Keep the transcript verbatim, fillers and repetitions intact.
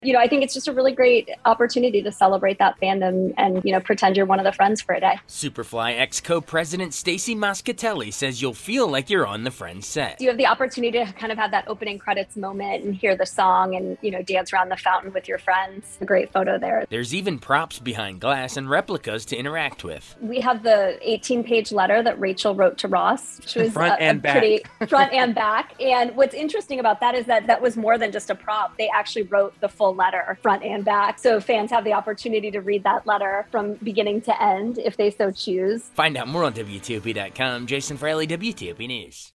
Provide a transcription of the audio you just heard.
You know, I think it's just a really great opportunity to celebrate that fandom and, you know, pretend you're one of the friends for a day. Superfly X co-president Stacey Moscatelli says you'll feel like you're on the Friends set. You have the opportunity to kind of have that opening credits moment and hear the song and, you know, dance around the fountain with your friends. A great photo there. There's even props behind glass and replicas to interact with. We have the eighteen-page letter that Rachel wrote to Ross, which was front a, and a back. pretty front and back. And what's interesting about that is that that was more than just a prop. They actually wrote the full letter, front and back. So fans have the opportunity to read that letter from beginning to end if they so choose. Find out more on W T O P dot com. Jason Fraley, W T O P News.